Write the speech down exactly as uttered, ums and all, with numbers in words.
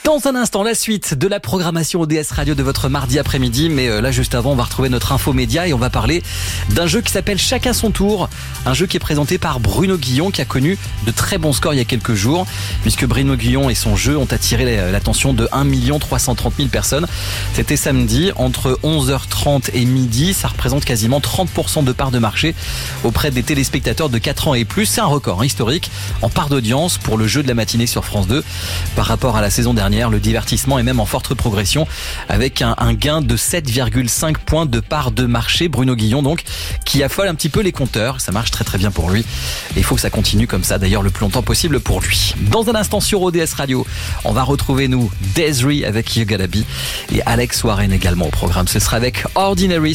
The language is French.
Dans un instant, la suite de la programmation O D S Radio de votre mardi après-midi. Mais euh, là, juste avant, on va retrouver notre info média et on va parler d'un jeu qui s'appelle Chacun son tour. Un jeu qui est présenté par Bruno Guillon, qui a connu de très bons scores il y a quelques jours, puisque Bruno Guillon et son jeu ont attiré l'attention de un million trois cent trente mille personnes. C'était samedi, entre onze heures trente et midi. Ça représente quasiment trente pour cent de part de marché auprès des téléspectateurs de quatre ans et plus. C'est un record hein, historique en part d'audience pour le jeu de la matinée sur France deux. Par rapport à la saison dernière, le divertissement est même en forte progression avec un, un gain de sept virgule cinq points de part de marché. Bruno Guillon donc, qui affole un petit peu les compteurs. Ça marche très très bien pour lui. Et il faut que ça continue comme ça d'ailleurs le plus longtemps possible pour lui. Dans un instant sur O D S Radio, on va retrouver nous Desiree avec You Gotta Be et Alex Warren également au programme. Ce sera avec Ordinary.